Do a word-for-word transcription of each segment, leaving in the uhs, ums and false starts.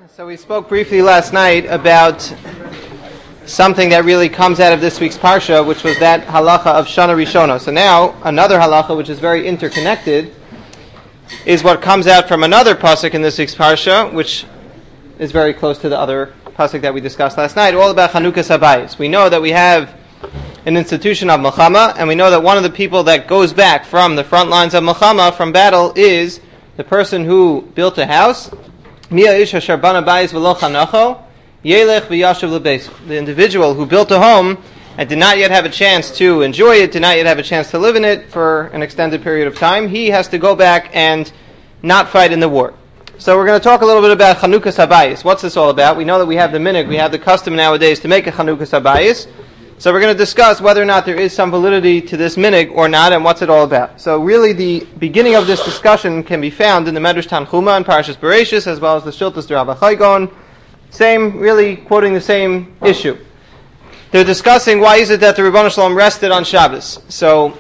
So we spoke briefly last night about something that really comes out of this week's Parsha, which was that halacha of Shana Rishona. So now, another halacha, which is very interconnected, is what comes out from another pasuk in this week's Parsha, which is very close to the other pasuk that we discussed last night, all about Chanukas Habayis. We know that we have an institution of Milchama, and we know that one of the people that goes back from the front lines of Milchama, from battle, is the person who built a house. The individual who built a home and did not yet have a chance to enjoy it, did not yet have a chance to live in it for an extended period of time, he has to go back and not fight in the war. So we're going to talk a little bit about Chanukas Habayis. What's this all about? We know that we have the minhag, we have the custom nowadays to make a Chanukas Habayis. So we're going to discuss whether or not there is some validity to this minhag or not, and what's it all about. So really the beginning of this discussion can be found in the Medrash Tanchuma and Parashas Bereishis, as well as the Shiltas D'Rabbi Chaygon. Same, really quoting the same issue. They're discussing why is it that the Ribbono Shel Olam rested on Shabbos. So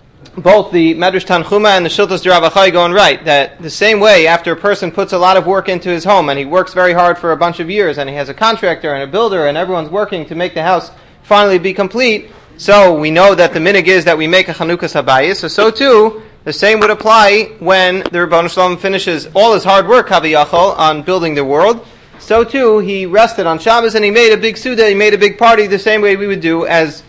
both the Medrash Tanchuma and the Shiltas D'Rabbi Chaygon write that the same way, after a person puts a lot of work into his home, and he works very hard for a bunch of years, and he has a contractor and a builder, and everyone's working to make the house finally be complete, so we know that the minhag is that we make a Chanukas Habayis. So so too, the same would apply when the Ribbono Shel Olam finishes all his hard work, Haviyachol, on building the world. So too, he rested on Shabbos and he made a big Suda, he made a big party, the same way we would do as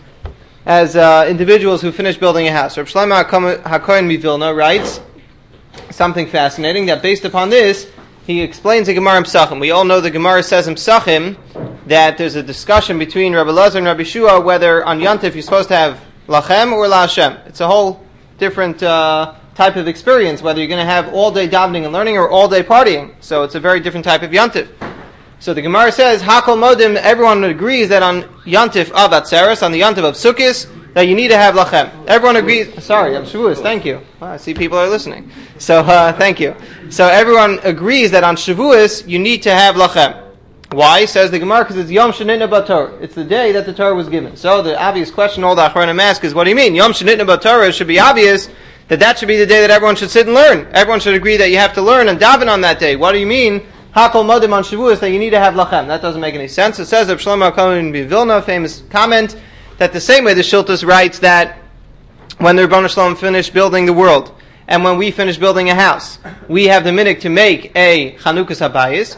as uh, individuals who finish building a house. Reb Shlomo HaKohen MiVilna writes something fascinating, that based upon this, he explains the Gemara in Pesachim. We all know the Gemara says in Pesachim that there's a discussion between Rabbi Elazar and Rabbi Shua whether on Yantif you're supposed to have Lachem or La Hashem. It's a whole different uh, type of experience, whether you're going to have all day davening and learning or all day partying. So it's a very different type of Yantif. So the Gemara says, Hakol Modim, everyone agrees that on Yantif of Atzeres, on the Yantif of Sukkis, that you need to have Lachem. Everyone agrees, sorry, I'm Shavuos, thank you. Well, I see people are listening. So, uh, thank you. So everyone agrees that on Shavuos, you need to have Lachem. Why? Says the Gemara, because it's Yom Shenitna B'Torah. It's the day that the Torah was given. So the obvious question all the Achronim ask is, what do you mean? Yom Shenitna B'Torah, it should be obvious that that should be the day that everyone should sit and learn. Everyone should agree that you have to learn and daven on that day. What do you mean? Hakol Modim on Shavuos, that you need to have Lachem. That doesn't make any sense. It says, Reb Shlomo HaKohen MiVilna, famous comment, that the same way the Shiltas writes that when the Ribbono Shel Olam finished building the world, and when we finish building a house, we have the minhag to make a Chanukas Habayis.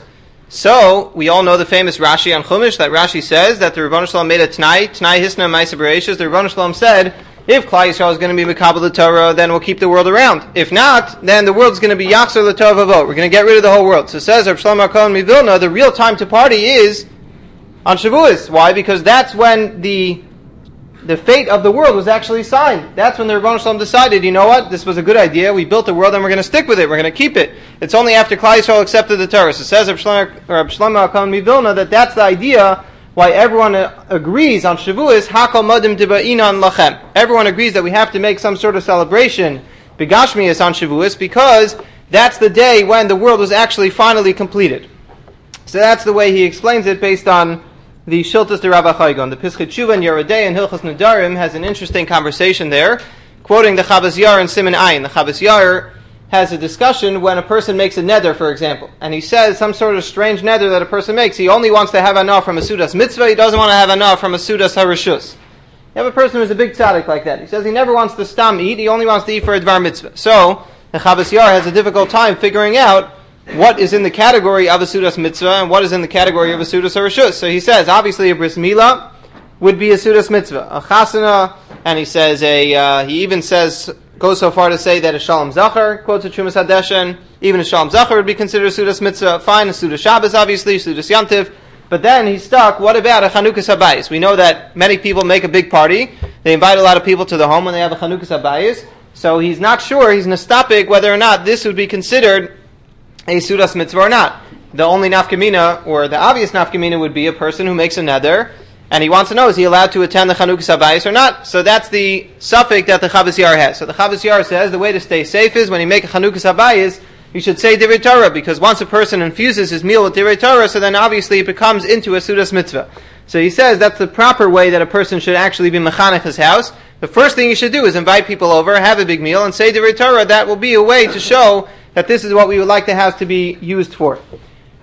So, we all know the famous Rashi on Chumash, that Rashi says that the Ribbono Shel Olam made a T'nai, T'nai Hisna Ma'aseh Bereishis. The Ribbono Shel Olam said, if Klal Yisrael is going to be Mekabel the Torah, then we'll keep the world around. If not, then the world's going to be Yachzor L'Tov Vavot. We're going to get rid of the whole world. So says Reb Shlomo HaKohen MiVilna, the real time to party is on Shavuos. Why? Because that's when the the fate of the world was actually signed. That's when the Ribbono Shel Olam decided, you know what, this was a good idea, we built the world and we're going to stick with it, we're going to keep it. It's only after Klal Yisrael accepted the Torah. So it says Reb Shlomo HaKohen MiVilna that that's the idea why everyone uh, agrees on Shavuos, Hakol Modim Dibainan Lachem. Everyone agrees that we have to make some sort of celebration, Begashmias, on Shavuos, because that's the day when the world was actually finally completed. So that's the way he explains it based on the Shiltas D'Rabbi Chaygon. The Pischei Teshuva and Yerodei and Hilchos Nedarim has an interesting conversation there, quoting the Chavos Yair and Siman Ayin. The Chavos Yair has a discussion when a person makes a neder, for example, and he says some sort of strange neder that a person makes. He only wants to have anah from a Sudas Mitzvah, he doesn't want to have anah from a Sudas HaRishus. You have a person who's a big tzaddik like that. He says he never wants to stam eat, he only wants to eat for a Dvar Mitzvah. So, the Chavos Yair has a difficult time figuring out what is in the category of a Sudas Mitzvah and what is in the category of a Sudas HaRishus. So he says, obviously a Bris Milah would be a Sudas Mitzvah. A Chasana, and he says a, uh, he even says, goes so far to say that a Shalom Zachar, quotes a Trumas Hadeshen, even a Shalom Zachar would be considered a Sudas Mitzvah. Fine, a Sudas Shabbos, obviously, Sudas Yantiv. But then he's stuck, what about a Chanukas Habayis? We know that many people make a big party. They invite a lot of people to the home when they have a Chanukas Habayis. So he's not sure, he's nastapic, whether or not this would be considered a Sudas Mitzvah or not. The only nafkamina, or the obvious nafkamina, would be a person who makes a neder, and he wants to know, is he allowed to attend the Chanukas Habayis or not? So that's the suffix that the Chavos Yair has. So the Chavos Yair says the way to stay safe is when you make a Chanukas Habayis, you should say Divrei Torah, because once a person infuses his meal with Divrei Torah, so then obviously it becomes into a Sudas Mitzvah. So he says that's the proper way that a person should actually be mechanech his house. The first thing you should do is invite people over, have a big meal, and say Divrei Torah. That will be a way to show that this is what we would like the house to be used for.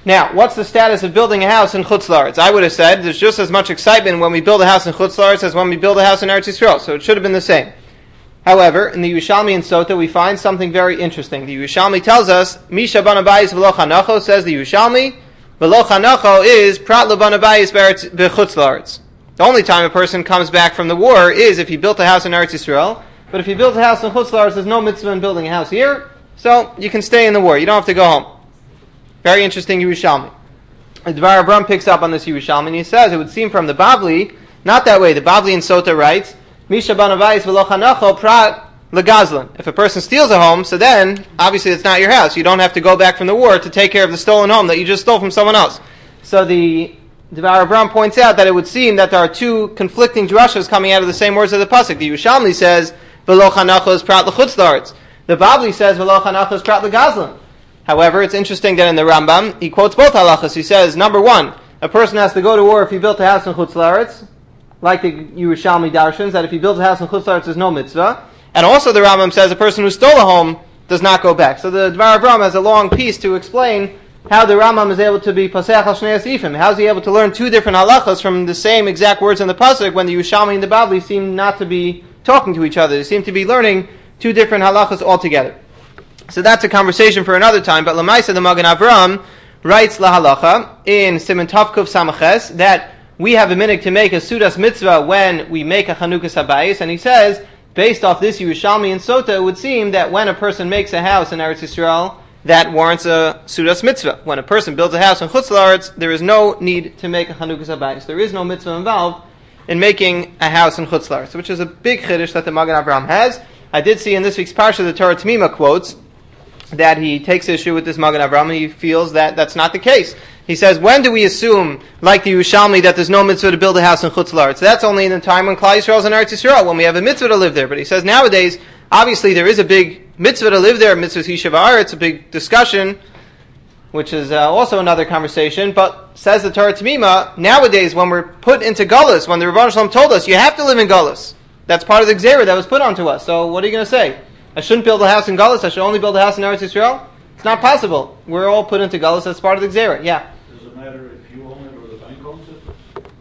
Now, what's the status of building a house in Chutz La'aretz? I would have said there's just as much excitement when we build a house in Chutz La'aretz as when we build a house in Eretz Yisrael, so it should have been the same. However, in the Yerushalmi and Sota, we find something very interesting. The Yerushalmi tells us, Misha ban abayis v'lo chanacho, says the Yerushalmi, v'lo chanacho is prat lo ban abayis b'chutz la'aretz. The only time a person comes back from the war is if he built a house in Eretz Yisrael, but if he built a house in Chutz La'aretz, there's no mitzvah in building a house here, so you can stay in the war. You don't have to go home. Very interesting Yerushalmi. The Dvar Abram picks up on this Yerushalmi, and he says, it would seem from the Bavli, not that way. The Bavli in Sota writes, Misha ban abayis v'lo chanacho prat legazlan. If a person steals a home, so then, obviously it's not your house. You don't have to go back from the war to take care of the stolen home that you just stole from someone else. So the Dvar Abram points out that it would seem that there are two conflicting drashas coming out of the same words of the pasuk. The Yerushalmi says, v'lo chanacho is prat lechutz la'aretz. The Bavli says, v'lo chanacho is prat legazlan. However, it's interesting that in the Rambam, he quotes both halachas. He says, number one, a person has to go to war if he built a house in Chutz La'aretz, like the Yerushalmi Darshans, that if he builds a house in Chutz La'aretz, there's no mitzvah. And also the Rambam says a person who stole a home does not go back. So the Dvar Avram has a long piece to explain how the Rambam is able to be Paseach al Shnei Asifim. How is he able to learn two different halachas from the same exact words in the pasuk when the Yerushalmi and the Bavli seem not to be talking to each other? They seem to be learning two different halachas altogether. So that's a conversation for another time, but Lamaisa, the Magen Avram, writes La Halacha in Siman Tavkuf Samaches that we have a minhag to make a Sudas Mitzvah when we make a Chanukas Habayis, and he says, based off this Yerushalmi and Sota, it would seem that when a person makes a house in Eretz Yisrael, that warrants a Sudas Mitzvah. When a person builds a house in Chutz La'aretz, there is no need to make a Chanukas Habayis. There is no mitzvah involved in making a house in Chutz La'aretz, which is a big chiddush that the Magen Avram has. I did see in this week's Parsha, the Torah Tamima quotes that he takes issue with this Magen Avram, and he feels that that's not the case. He says, when do we assume, like the Yerushalmi, that there's no mitzvah to build a house in Chutz La'aretz? That's only in the time when Klal Yisrael is in Eretz Yisrael, when we have a mitzvah to live there. But he says, nowadays, obviously there is a big mitzvah to live there, mitzvah Yishuv Haaretz, a big discussion, which is uh, also another conversation. But says the Torah Tamima, nowadays when we're put into Gullus, when the Rebbeinu Shalom told us, you have to live in Gullus. That's part of the Gzeira that was put onto us. So what are you going to say? I shouldn't build a house in Gullus, I should only build a house in Eretz Yisrael? It's not possible. We're all put into Gullus, that's part of the Gzeira. Yeah? Does it matter if you own it or the bank owns it?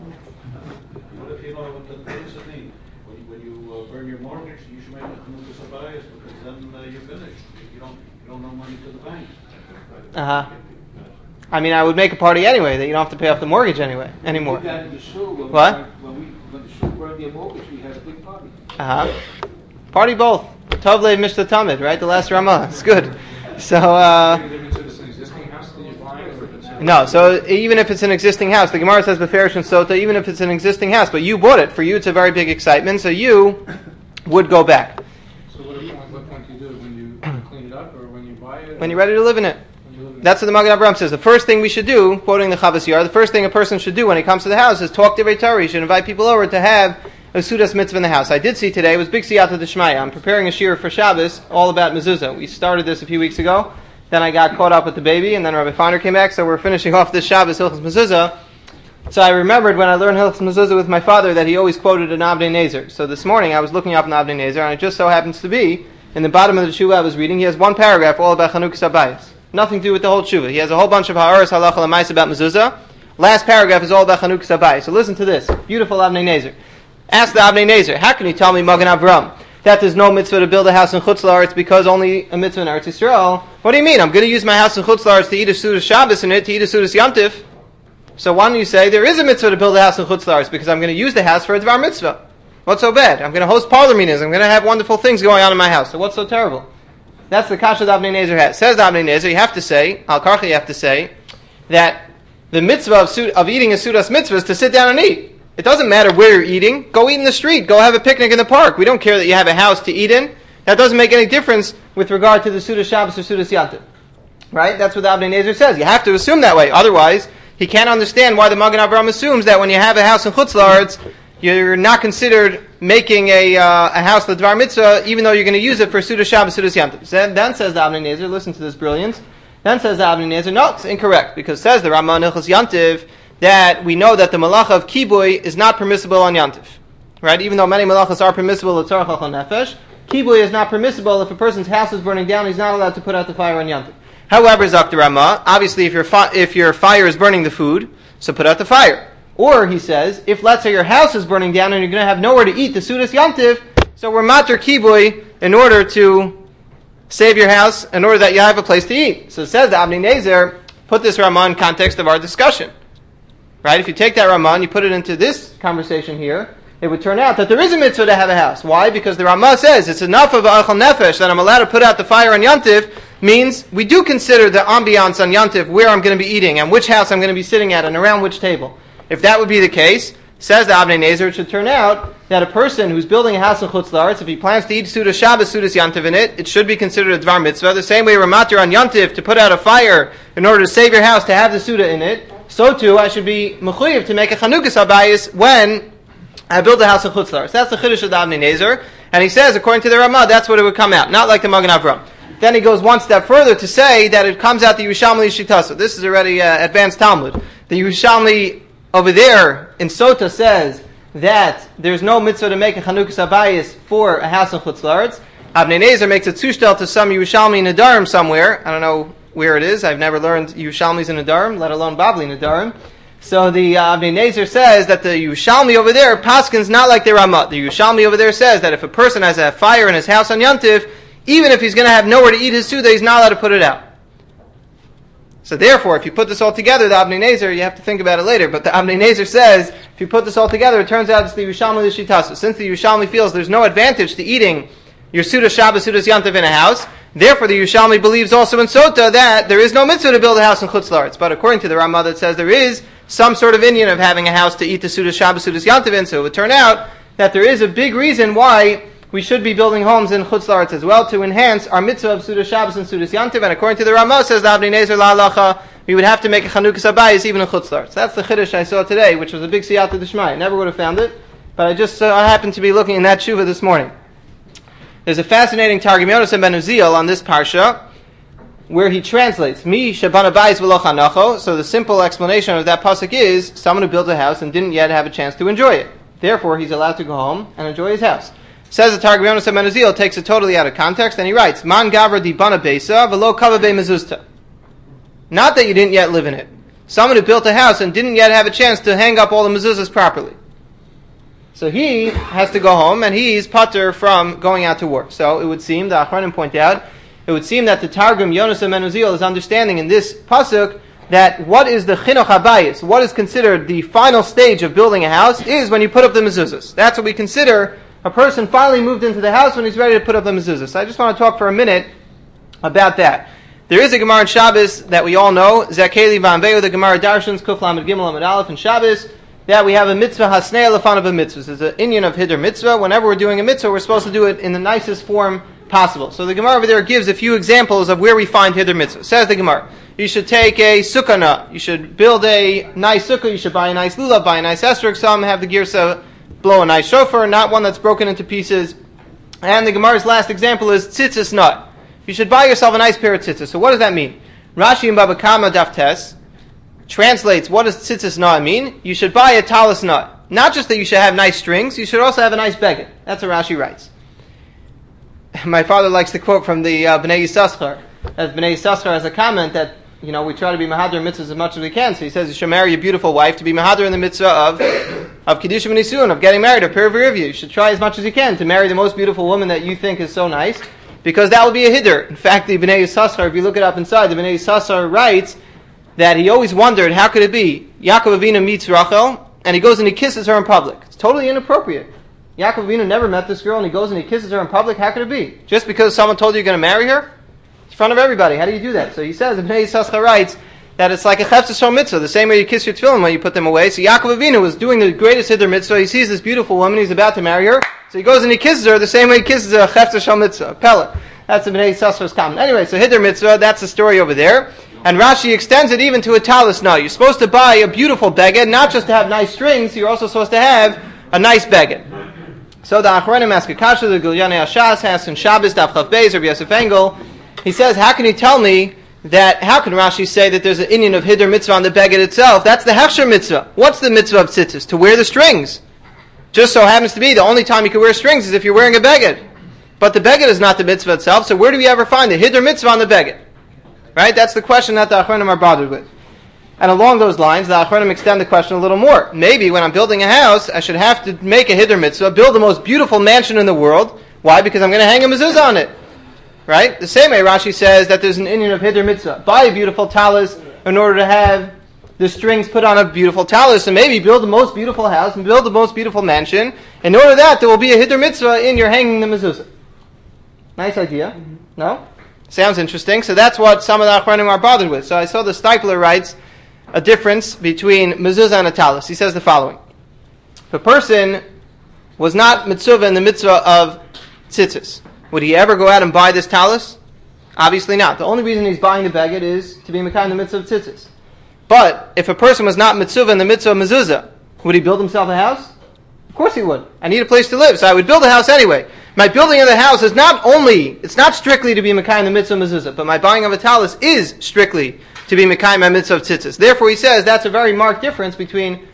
What if you know what, the, what does it mean? When you, when you uh, burn your mortgage, you should make a Chanukas Habayis because then uh, you're finished. You don't, you don't owe money to the bank. Uh-huh. I mean, I would make a party anyway, that you don't have to pay off the mortgage anyway, anymore. We did that in the shul. When What? We, when, we, when the shul burned their mortgage, we had a big party. Uh-huh. Party both. Tov Lev Mishta Tamid, right? The last Ramah. It's good. So, uh... no, so even if it's an existing house, the Gemara says Beferish and Sota, even if it's an existing house, but you bought it, for you it's a very big excitement, so you would go back. So what, what point do you do? When you clean it up or when you buy it? When you're ready to live in it. That's what the Magen Avraham says. The first thing we should do, quoting the Chavas Yar, the first thing a person should do when he comes to the house is talk to Divrei Torah. He should invite people over to have a Sudas Mitzvah in the house. I did see today, it was Big Siyata D'Shmaya. I'm preparing a shir for Shabbos, all about mezuzah. We started this a few weeks ago, then I got caught up with the baby, and then Rabbi Feiner came back, so we're finishing off this Shabbos, Hilchos Mezuzah. So I remembered when I learned Hilchos Mezuzah with my father that he always quoted an Avnei Nezer. So this morning I was looking up an Avnei Nezer, and it just so happens to be, in the bottom of the Tshuva I was reading, he has one paragraph all about Chanukas Habayis. Nothing to do with the whole Tshuva. He has a whole bunch of Ha'aras Halacha L'Mais about Mezuzah. Last paragraph is all about Chanukas Habayis. So listen to this. Beautiful Avnei Nezer. Ask the Avnei Nezer, how can you tell me, Magen Avram, that there's no mitzvah to build a house in Chutz La'aretz because only a mitzvah in Eretz Yisrael? What do you mean? I'm going to use my house in Chutz La'aretz to eat a Sudas Shabbos in it, to eat a Sudas Yantif. So why don't you say there is a mitzvah to build a house in Chutz La'aretz because I'm going to use the house for a Dvar Mitzvah? What's so bad? I'm going to host parlor meetings. I'm going to have wonderful things going on in my house. So what's so terrible? That's the kasha that Avnei Nezer has. Says the Avnei Nezer, you have to say, Al Karcha, you have to say, that the mitzvah of, of eating a Sudas Mitzvah is to sit down and eat. It doesn't matter where you're eating. Go eat in the street. Go have a picnic in the park. We don't care that you have a house to eat in. That doesn't make any difference with regard to the Sudas Shabbos or Sudas Yantiv. Right? That's what the Avnei Nezer says. You have to assume that way. Otherwise, he can't understand why the Magen Avraham assumes that when you have a house in Chutz La'aretz, you're not considered making a uh, a house for Dvar Mitzvah, even though you're going to use it for Sudas Shabbos, Sudas Yantiv. Then, then says the Avnei Nezer, listen to this brilliance. Then says the Avnei Nezer, no, it's incorrect, because says the Ramah Hilchos Yantiv, that we know that the malacha of kibui is not permissible on Yantif. Right? Even though many malachas are permissible at Tzarech Chachal Nefesh, kibui is not permissible if a person's house is burning down, he's not allowed to put out the fire on Yantif. However, Zakta Rama, obviously if your, fi- if your fire is burning the food, so put out the fire. Or, he says, if let's say your house is burning down and you're going to have nowhere to eat the Sudas Yantiv, so we're mater kiboy in order to save your house, in order that you have a place to eat. So it says the Avnei Nezer, put this Ramah in context of our discussion. Right? If you take that Ramah and you put it into this conversation here, it would turn out that there is a mitzvah to have a house. Why? Because the Ramah says it's enough of a Achal Nefesh that I'm allowed to put out the fire on Yantiv, means we do consider the ambiance on Yantiv, where I'm going to be eating and which house I'm going to be sitting at and around which table. If that would be the case, says the Avnei Nezer, it should turn out that a person who's building a house in Chutz La'aretz, if he plans to eat Sudas Shabbos, Sudas Yantiv in it, it should be considered a Dvar Mitzvah. The same way Ramatir on Yantiv to put out a fire in order to save your house, to have the Suda in it, so too I should be Mechuyev to make a Chanukas Habayis when I build a house in Chutz La'aretz. That's the Chiddush of the Avnei Nezer. And he says, according to the Ramah, that's what it would come out. Not like the Magen Avram. Then he goes one step further to say that it comes out the Yerushalmi Shitasa. This is already uh, advanced Talmud. The Yerushalmi over there in Sota says that there's no mitzvah to make a Chanukas Habayis for a house in Chutz La'aretz. Avnei Nezer makes a tzushtel to some Yerushalmi Nadarim somewhere. I don't know where it is. I've never learned Yerushalmis in Nadarim, let alone Babli Nadarim. So the uh, Avnei Nezer says that the Yerushalmi over there, Paskin's not like the Ramah. The Yerushalmi over there says that if a person has a fire in his house on Yantiv, even if he's going to have nowhere to eat his Suda, he's not allowed to put it out. So therefore, if you put this all together, the Avnei Nezer, you have to think about it later, but the Avnei Nezer says, if you put this all together, it turns out it's the Yerushalmi the Shitasu. Since the Yerushalmi feels there's no advantage to eating your Suda Shabbos, Sudas Yantiv in a house, therefore the Yerushalmi believes also in Sota that there is no mitzvah to build a house in Chutz La'aretz. But according to the Ramah that says there is some sort of Indian of having a house to eat the Suda Shabbos, Sudas Yantiv in, so it would turn out that there is a big reason why we should be building homes in Chutz La'aretz as well to enhance our mitzvah of Suda Shabbos and Sudas Yantiv. And according to the Ramah, says the Avnei Nezer la'alacha, we would have to make a Chanukas Habayis even in Chutz La'aretz. That's the Chiddush I saw today, which was a big siyata d'shmai. I never would have found it, but I just uh, happened to be looking in that tshuva this morning. There's a fascinating Targum Yonasan ben Uziel on this parsha, where he translates Mi Shaban Habayis v'lo Chanacho. So the simple explanation of that pasuk is someone who built a house and didn't yet have a chance to enjoy it. Therefore, he's allowed to go home and enjoy his house. Says the Targum Yonasan ben Uziel, takes it totally out of context, and he writes, Man gavra di bana beisa v'lo kava be mezuzta. Not that you didn't yet live in it. Someone who built a house and didn't yet have a chance to hang up all the mezuzahs properly. So he has to go home, and he's patur from going out to work. So it would seem, the Achronim point out, it would seem that the Targum Yonasan ben Uziel is understanding in this pasuk that what is the chinuch habayis, what is considered the final stage of building a house, is when you put up the mezuzahs. That's what we consider a person finally moved into the house when he's ready to put up the mezuzah. So I just want to talk for a minute about that. There is a Gemara in Shabbos that we all know, Zakeli Vanveu, the Gemara Darshans, Kuf Lamed Gimel Lamed Aleph in Shabbos, that we have a mitzvah hasnei lefan of a mitzvah. It's an Indian of Hiddur mitzvah. Whenever we're doing a mitzvah, we're supposed to do it in the nicest form possible. So the Gemara over there gives a few examples of where we find Hiddur mitzvah. Says the Gemara, you should take a sukkah nut, you should build a nice sukkah, you should buy a nice lulav, buy a nice esrog, some have the girsa blow a nice shofar, not one that's broken into pieces. And the Gemara's last example is tzitzis nut. You should buy yourself a nice pair of tzitzis. So what does that mean? Rashi in Baba Kama Daf Tes translates, what does tzitzis nut mean? You should buy a talis nut. Not just that you should have nice strings, you should also have a nice beged. That's what Rashi writes. My father likes to quote from the uh, Bnei Yissaschar, as Bnei Yissaschar has a comment that, you know, we try to be mahadar mitzvahs as much as we can. So he says you should marry a beautiful wife to be mahadar in the mitzvah of of Kiddushim and Nisun, of getting married, or Pir You should try as much as you can to marry the most beautiful woman that you think is so nice, because that will be a hiddur. In fact, the Bnei Yissaschar, if you look it up inside, the Bnei Yissaschar writes that he always wondered, how could it be? Yaakov Avinu meets Rachel, and he goes and he kisses her in public. It's totally inappropriate. Yaakov Avinu never met this girl, and he goes and he kisses her in public. How could it be? Just because someone told you you're going to marry her? In front of everybody. How do you do that? So he says, Bnei Yissaschar writes that it's like a cheftes shel mitzvah, the same way you kiss your tefillin when you put them away. So Yaakov Avinu was doing the greatest hiddur mitzvah. He sees this beautiful woman, he's about to marry her. So he goes and he kisses her the same way he kisses a cheftes shel mitzvah, a pella. That's the Bnei Yissaschar's comment. Anyway, so hiddur mitzvah, that's the story over there. And Rashi extends it even to a talis nut. You're supposed to buy a beautiful beged, not just to have nice strings, you're also supposed to have a nice beged. So the Achronim ask a kasha, the Gilyonei Hashas has in Shabbos, Daf Chav Beis, Rabbi Yosef Engel. He says, how can you tell me that, how can Rashi say that there's an Indian of hiddur mitzvah on the beged itself? That's the hechsher mitzvah. What's the mitzvah of tzitzis? To wear the strings. Just so happens to be the only time you can wear strings is if you're wearing a beged. But the beged is not the mitzvah itself, so where do we ever find the hiddur mitzvah on the beged? Right? That's the question that the Achronim are bothered with. And along those lines, the Achronim extend the question a little more. Maybe when I'm building a house, I should have to make a Hiddur Mitzvah, build the most beautiful mansion in the world. Why? Because I'm going to hang a mezuzah on it. Right? The same way Rashi says that there's an Indian of Hiddur Mitzvah. Buy a beautiful talis in order to have the strings put on a beautiful talis, and maybe build the most beautiful house and build the most beautiful mansion. In order that, there will be a Hiddur Mitzvah in your hanging the mezuzah. Nice idea. Mm-hmm. No? Sounds interesting. So that's what some of the Achronim are bothered with. So I saw the Stipler writes a difference between mezuzah and a talis. He says the following. If a person was not mitzvah in the mitzvah of tzitzis, would he ever go out and buy this talis? Obviously not. The only reason he's buying the beged is to be mekayim in the mitzvah of tzitzis. But if a person was not mitzvah in the mitzvah of mezuzah, would he build himself a house? Of course he would. I need a place to live, so I would build a house anyway. My building of the house is not only, it's not strictly to be mekayim in the mitzvah of mezuzah, but my buying of a talis is strictly to be mekayim in the mitzvah of tzitzis. Therefore he says that's a very marked difference between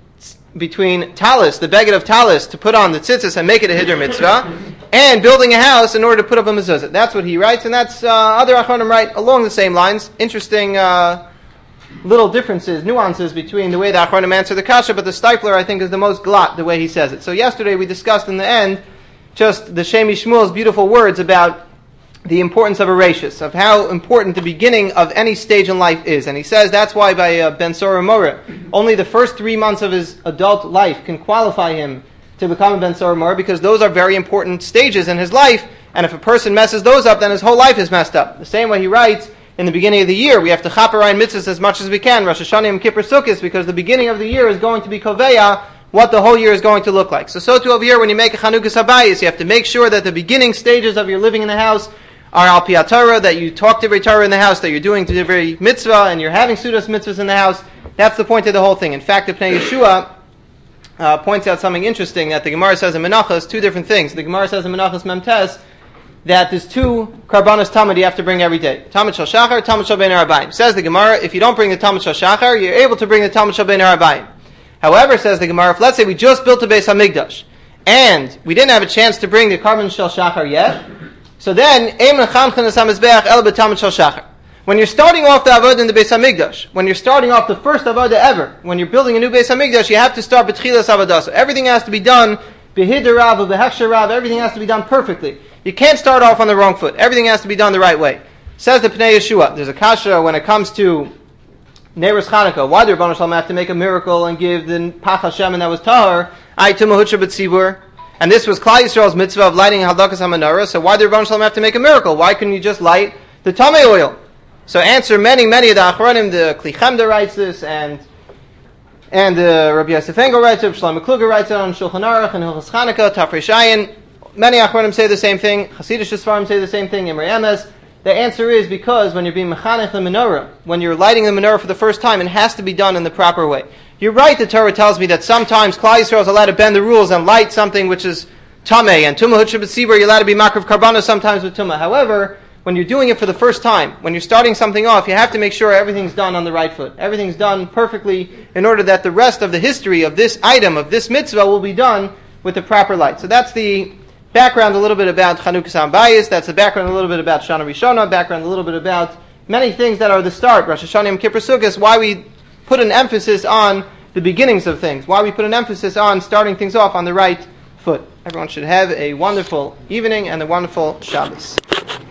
between talis, the beged of talis, to put on the tzitzis and make it a hiddur mitzvah, and building a house in order to put up a mezuzah. That's what he writes, and that's uh, other Achronim write along the same lines. Interesting uh, little differences, nuances between the way the Achronim answer the kasha, but the Stipler, I think, is the most glatt, the way he says it. So yesterday we discussed in the end just the Shemi Shmuel's beautiful words about the importance of a rashis, of how important the beginning of any stage in life is. And he says that's why by uh, Ben Sora Mora, only the first three months of his adult life can qualify him to become a Ben Sora Mora, because those are very important stages in his life, and if a person messes those up, then his whole life is messed up. The same way he writes, in the beginning of the year, we have to chaperayim mitzvahs as much as we can, Rosh Hashanah and Kippur Sukkos, because the beginning of the year is going to be koveya, what the whole year is going to look like. So, so too over here, when you make a Chanukas Habayis, you have to make sure that the beginning stages of your living in the house are al pi Torah, that you talk to every Torah in the house, that you're doing to every mitzvah, and you're having sudas mitzvahs in the house. That's the point of the whole thing. In fact, the Pnei Yeshua uh, points out something interesting that the Gemara says in Menachos, two different things. The Gemara says in Menachos Memtes that there's two karbanos tamid you have to bring every day. Tamid shel shachar, tamid shel bein harabayim. Says the Gemara, if you don't bring the tamid shel shachar, you're able to bring the tamid shel bein harabayim. However, says the Gemara, if let's say we just built a Beis Hamikdash, and we didn't have a chance to bring the karban shel shachar yet, so then, when you're starting off the avodah in the Beis Hamikdash, when you're starting off the first avodah ever, when you're building a new Beis Hamikdash, you have to start b'tchilas avodah. So everything has to be done b'hiddur rav, b'hechsher rav, everything has to be done perfectly. You can't start off on the wrong foot. Everything has to be done the right way. Says the Pnei Yeshua, there's a kasha when it comes to Neiros Chanukah. Why did Rebbeinu Shalom have to make a miracle and give the Pach Hashem and that was tahar? Ay tumahutra b'tzibur. And this was Klal Yisrael's mitzvah of lighting Hadakas HaMenorah. So why did Rebbeinu Shalom have to make a miracle? Why couldn't you just light the Tamei oil? So answer many, many of the Achronim. The Kli Chemda writes this, and and uh, Rabbi Yosef Engel writes it, Shlomo Kluger writes it on Shulchan Aruch and Hilchos Chanukah, Tafresh Ayin. Many Achronim say the same thing. Hasidic Sfarim say the same thing. Imrei Emes. The answer is because when you're being mechanech the menorah, when you're lighting the menorah for the first time, it has to be done in the proper way. You're right, the Torah tells me that sometimes Klal Yisrael is allowed to bend the rules and light something which is tamei, and tumah hutsha b'tzibur, you're allowed to be makrav karbanos sometimes with tumah. However, when you're doing it for the first time, when you're starting something off, you have to make sure everything's done on the right foot. Everything's done perfectly in order that the rest of the history of this item, of this mitzvah, will be done with the proper light. So that's the background a little bit about Chanukas HaBayis, that's the background a little bit about Shana Rishona, background a little bit about many things that are the start, Rosh Hashanah and Kippur Sukkos, why we put an emphasis on the beginnings of things, why we put an emphasis on starting things off on the right foot. Everyone should have a wonderful evening and a wonderful Shabbos.